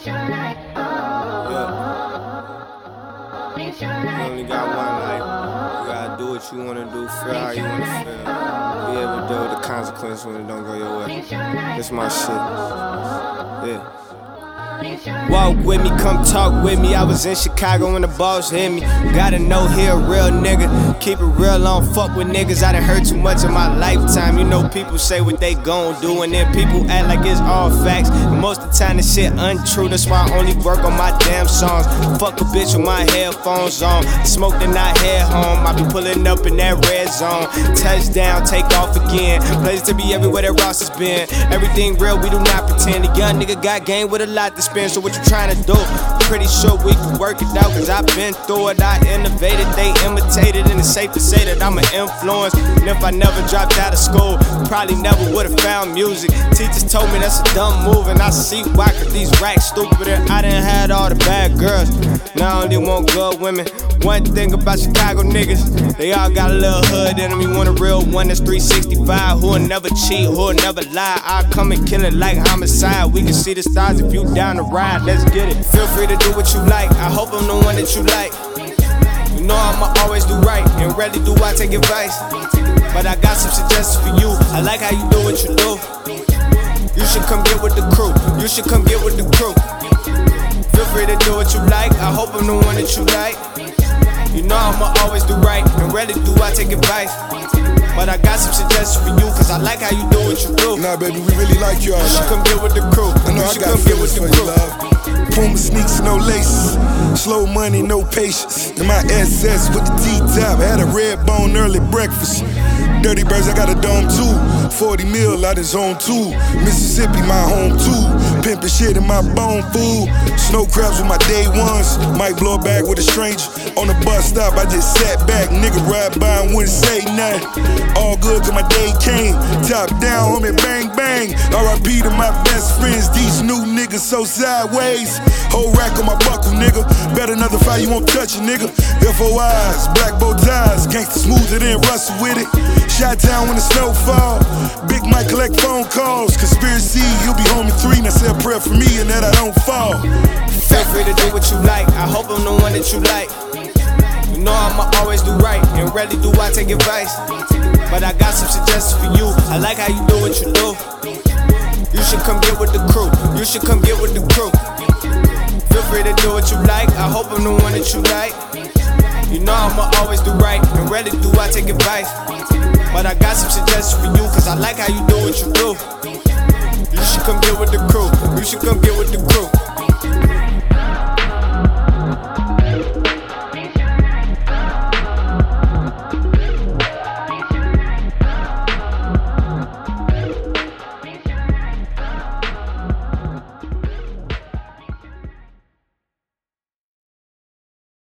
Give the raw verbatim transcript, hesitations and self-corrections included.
Yeah. You only got one life. You gotta do what you wanna do, feel how you wanna feel. Be able to deal with the consequences when it don't go your way. That's my shit. Yeah. Walk with me, come talk with me. I was in Chicago when the boss hit me. Gotta know he a real nigga. Keep it real, I don't fuck with niggas. I done heard too much in my lifetime. You know people say what they gon' do, and then people act like it's all facts. And most of the time this shit untrue. That's why I only work on my damn songs. Fuck a bitch with my headphones on. Smoke then I head home. I be pulling up in that red zone. Touchdown, take off again. Places to be everywhere that Ross has been. Everything real, we do not pretend. The young nigga got game with a lot to spend. So what you tryna do? Pretty sure we can work it out, cause I been through it. I innovated, they imitated, and it's safe to say that I'm an influence. And if I never dropped out of school, probably never would've found music. Teachers told me that's a dumb move, and I see why, cause these racks stupid. And I done had all the bad girls, now I only want good women. One thing about Chicago niggas, they all got a little hood in them. You want a real one that's three sixty-five, who'll never cheat, who'll never lie. I'll come and kill it like homicide. We can see the stars if you down to ride, let's get it. Feel free to do what you like, I hope I'm the one that you like. You know I'ma always do right, and rarely do I take advice. But I got some suggestions for you, I like how you do what you do. You should come get with the crew, you should come get with the crew. Feel free to do what you like, I hope I'm the one that you like. You know I'ma always do right, and rarely do I take advice. But I got some suggestions for you, cause I like how you do what you do. Nah, baby, we really like you all You should right. come get with the crew. I know you I should got come get with feelings the for crew. you, love. Puma sneaks, no laces. Slow money, no patience. In my S S with the T-top, had a red bone early breakfast. Dirty Birds, I got a dome too. forty mil out of zone two. Mississippi, my home too. Pimpin' shit in my bone food. Snow crabs with my day ones. Might blow a bag with a stranger. On the bus stop, I just sat back. Nigga ride by and wouldn't say nothing. All good till my day came. Top down, homie, bang, bang. R I P to my best friends. These new niggas so sideways. Whole rack on my buckle, nigga. Bet another fight, you won't touch it, nigga. F O Is, black bow ties. Gangsta smoother than Russell with it. Shot town when the snow fall. Big Mike collect phone calls. Conspiracy, you'll be home in three. Now say a prayer for me and that I don't fall. Feel free to do what you like, I hope I'm the one that you like. You know I'ma always do right, and rarely do I take advice. But I got some suggestions for you, I like how you do what you do. You should come get with the crew, you should come get with the crew. Feel free to do what you like, I hope I'm the one that you like. You know I'ma always do right, and rarely do I take advice. But I got some suggestions for you, cause I like how you do what you do. You should come get with the crew, you should come get with the crew.